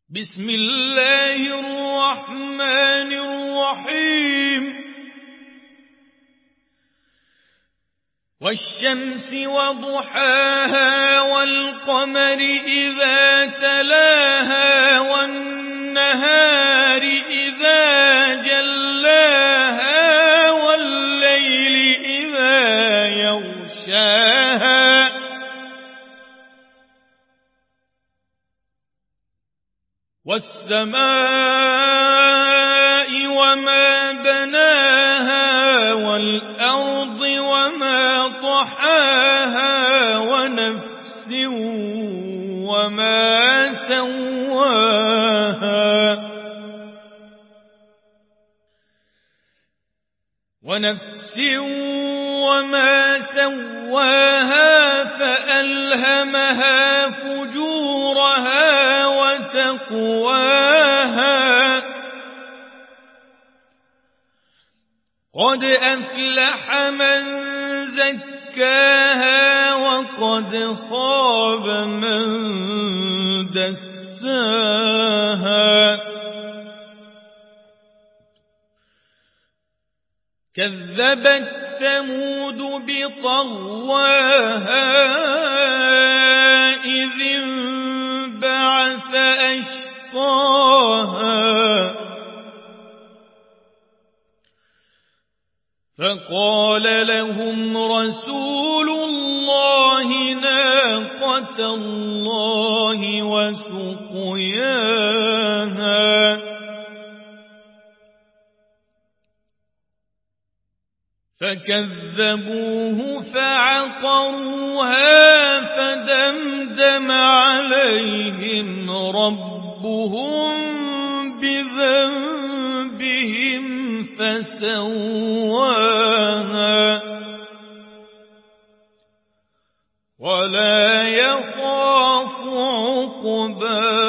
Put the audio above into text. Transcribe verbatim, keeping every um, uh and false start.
بسم الله الرحمن الرحيم والشمس وضحاها والقمر إذا تلاها والنهار إذا جلاها والليل إذا يغشاها والسماء وما بناها والأرض وما طحاها ونفس وما سواها ونفس وما سواها فألهمها فجورها وتقواها قد أفلح من زكاها وقد خاب من دساها كذبت ثمود بطغواها إذ انبعث أشقاها فقال لهم رسول الله ناقة الله وسقياها فكذبوه فعقروها فدمدم عليهم ربهم بذنبهم فسواها ولا يخاف عقباها.